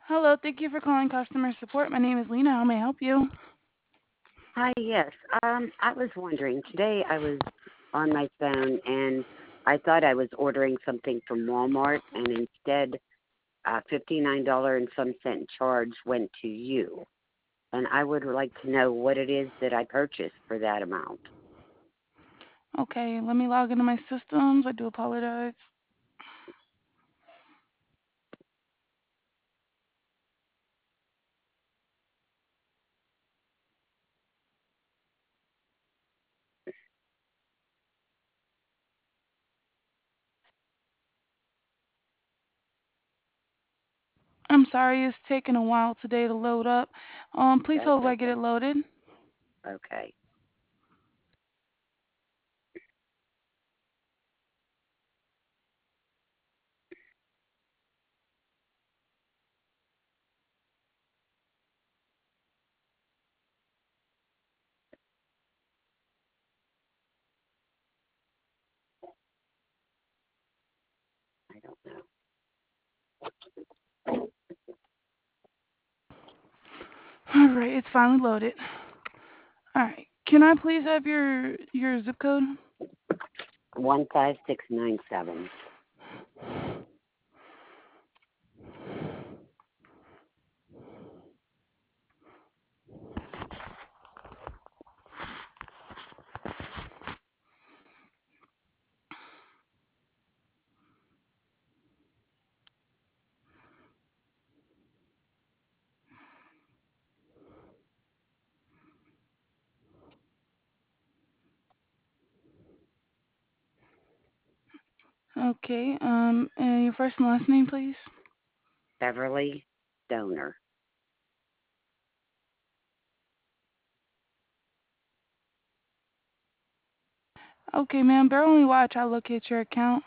Hello, thank you for calling customer support. My name is Lena. How may I help you? Hi, yes. I was wondering, today I was on my phone and I thought I was ordering something from Walmart and instead $59 and some cent charge went to you. And I would like to know what it is that I purchased for that amount. Okay, let me log into my systems. I do apologize. I'm sorry, it's taking a while today to load up. Please That's hold while I get it okay. loaded. Okay. I don't know. All right, it's finally loaded. All right, can I please have your zip code? 15697. Okay, and your first and last name, please. Beverly Stoner. Okay, ma'am, bear with me while I try to locate your account.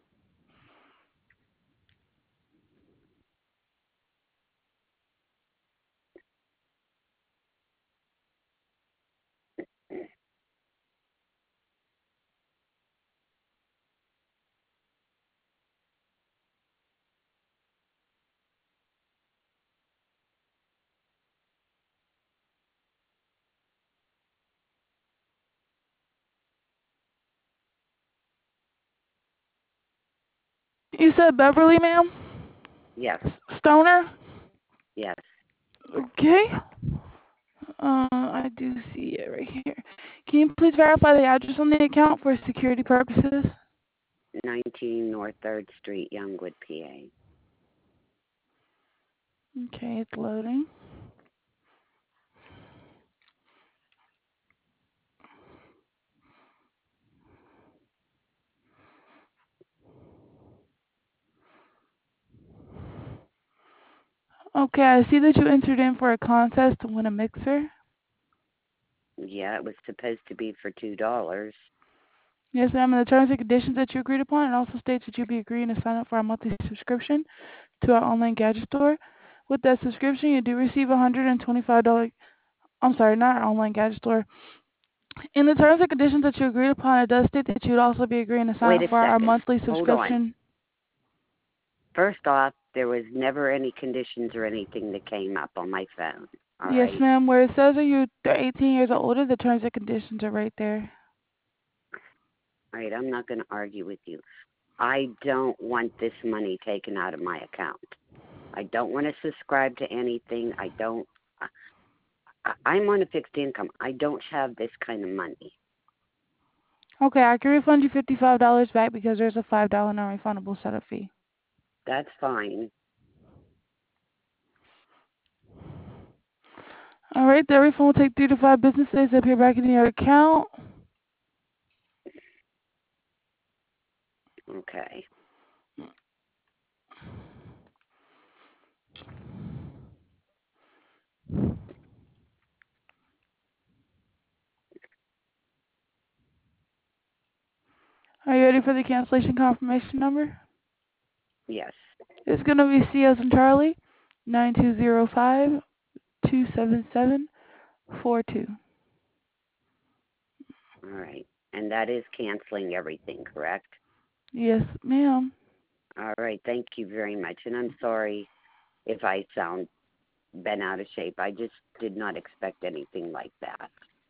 You said Beverly, ma'am? Yes, Stoner? yes. Okay. I do see it right here. Can you please verify the address on the account for security purposes? 19 North 3rd Street, Youngwood, PA. Okay, it's loading. Okay, I see that you entered in for a contest to win a mixer. Yeah, it was supposed to be for $2. Yes, ma'am. And the terms and conditions that you agreed upon, it also states that you'll be agreeing to sign up for our monthly subscription to our online gadget store. With that subscription, you do receive $125. I'm sorry, not our online gadget store. In the terms and conditions that you agreed upon, it does state that you would also be agreeing to sign Wait up a for our second. monthly Hold on. subscription. First off, there was never any conditions or anything that came up on my phone. All Yes, right. ma'am. Where it says that you're 18 years or older, the terms and conditions are right there. All right. I'm not going to argue with you. I don't want this money taken out of my account. I don't want to subscribe to anything. I'm on a fixed income. I don't have this kind of money. Okay, I can refund you $55 back because there's a $5 non-refundable setup fee. That's fine. All right, the refund will take 3 to 5 business days to appear back in your account. Okay. Are you ready for the cancellation confirmation number? Yes. It's going to be C as in Charlie, 9205-27742. All right. And that is canceling everything, correct? Yes, ma'am. All right. Thank you very much. And I'm sorry. if I sound bent out of shape. I just did not expect anything like that.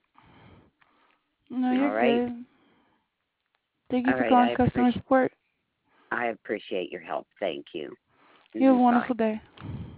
No, All you're right. good. Thank you All for right. calling customer support. I appreciate your help. Thank you. You have a Bye. wonderful day.